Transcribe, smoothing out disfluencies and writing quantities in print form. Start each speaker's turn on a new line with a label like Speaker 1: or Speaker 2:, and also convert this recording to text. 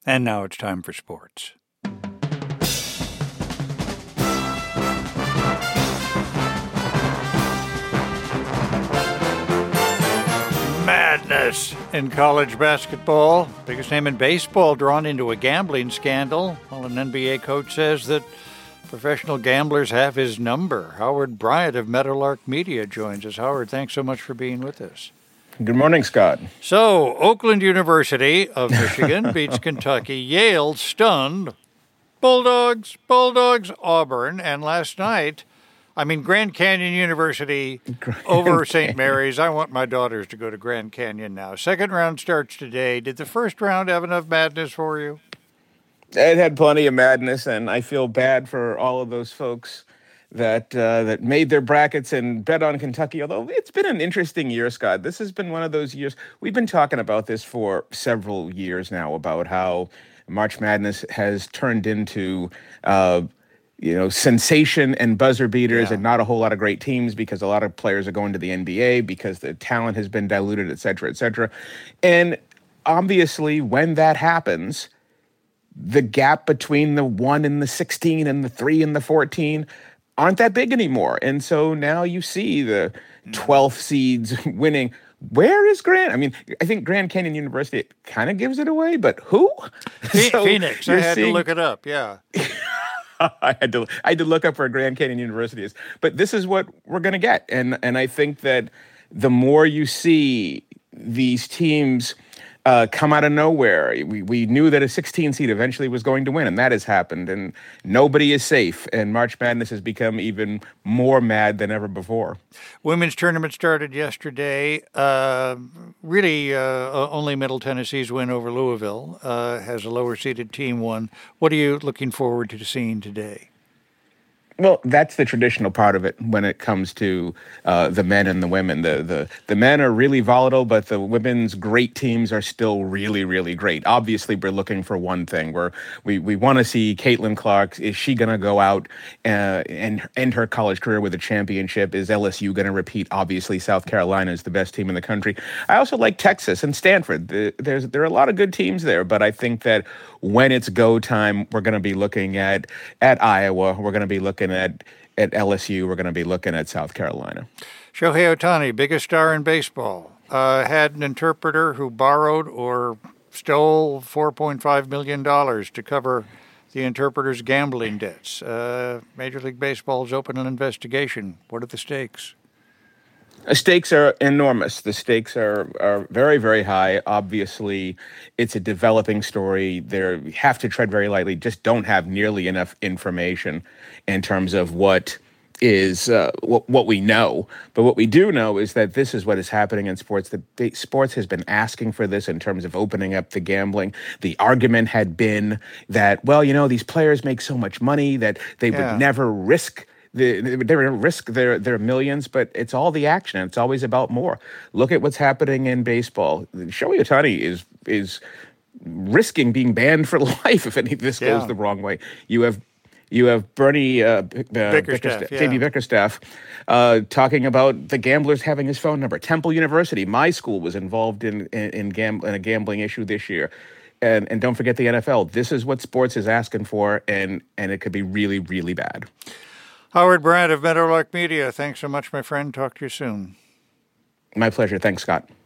Speaker 1: And now it's time for sports. Madness in college basketball. Biggest name in baseball drawn into a gambling scandal, while an NBA coach says that professional gamblers have his number. Howard Bryant of Meadowlark Media joins us. Howard, thanks so much for being with us.
Speaker 2: Good morning, Scott.
Speaker 1: So, Oakland University of Michigan beats Kentucky. Yale stunned. Bulldogs, Auburn. And last night, Grand Canyon University over St. Mary's. I want my daughters to go to Grand Canyon now. Second round starts today. Did the first round have enough madness for you?
Speaker 2: It had plenty of madness, and I feel bad for all of those folks that made their brackets and bet on Kentucky, although it's been an interesting year, Scott. This has been one of those years. We've been talking about this for several years now, about how March Madness has turned into sensation and buzzer beaters and not a whole lot of great teams because a lot of players are going to the NBA because the talent has been diluted, et cetera, et cetera. And obviously, when that happens, the gap between the 1 and the 16 and the 3 and the 14 aren't that big anymore. And so now you see the 12th seeds winning. Where is Grand? I think Grand Canyon University kind of gives it away, but who?
Speaker 1: Phoenix. I had to look it up, yeah.
Speaker 2: I had to look up where Grand Canyon University is. But this is what we're going to get. And I think that the more you see these teams come out of nowhere. We knew that a 16 seed eventually was going to win, and that has happened. And nobody is safe. And March Madness has become even more mad than ever before.
Speaker 1: Women's tournament started yesterday. Only Middle Tennessee's win over Louisville has a lower-seeded team won. What are you looking forward to seeing today?
Speaker 2: Well, that's the traditional part of it when it comes to the men and the women. The men are really volatile, but the women's great teams are still really, really great. Obviously, we're looking for one thing. We want to see Caitlin Clark. Is she going to go out and end her college career with a championship? Is LSU going to repeat? Obviously, South Carolina is the best team in the country. I also like Texas and Stanford. There are a lot of good teams there, but I think that when it's go time, we're going to be looking at Iowa. We're going to be looking at LSU. We're going to be looking at South Carolina.
Speaker 1: Shohei Ohtani, biggest star in baseball, had an interpreter who borrowed or stole $4.5 million to cover the interpreter's gambling debts. Major League Baseball's opened an investigation. What are the stakes?
Speaker 2: The stakes are enormous. The stakes are very, very high. Obviously, it's a developing story. They have to tread very lightly, just don't have nearly enough information in terms of what is what we know. But what we do know is that this is what is happening in sports. Sports has been asking for this in terms of opening up the gambling. The argument had been that, these players make so much money that they would never risk they risk their millions, but it's all the action. It's always about more. Look at what's happening in baseball. Shohei Ohtani is risking being banned for life if any of this goes the wrong way. You have Bernie
Speaker 1: Bickerstaff,
Speaker 2: JB Bickerstaff talking about the gamblers having his phone number. Temple University, my school, was involved in a gambling issue this year. And don't forget the NFL. This is what sports is asking for, and it could be really, really bad.
Speaker 1: Howard Bryant of Meadowlark Media, thanks so much, my friend. Talk to you soon.
Speaker 2: My pleasure. Thanks, Scott.